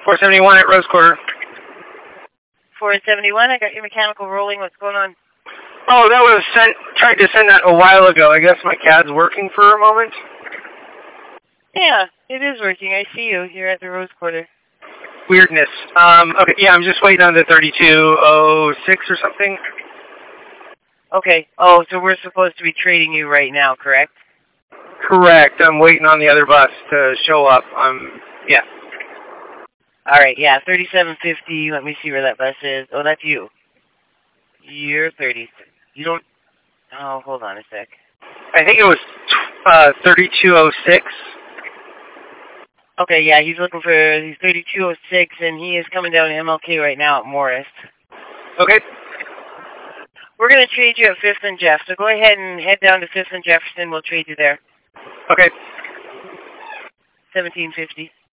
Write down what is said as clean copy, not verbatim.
471 at Rose Quarter. 471, I got your mechanical rolling. What's going on? Oh, that was tried to send that a while ago. I guess my CAD's working for a moment. Yeah, it is working. I see you. You're at the Rose Quarter. Weirdness. Okay, yeah, I'm just waiting on the 3206 or something. Okay. Oh, so we're supposed to be trading you right now, correct? Correct. I'm waiting on the other bus to show up. Yeah. All right, yeah, 3750. Let me see where that bus is. Oh, that's you. You're 30. You don't... Oh, hold on a sec. I think it was 3206. Okay, yeah, he's 3206, and he is coming down to MLK right now at Morris. Okay. We're going to trade you at 5th and Jeff, so go ahead and head down to 5th and Jefferson. We'll trade you there. Okay. 1750.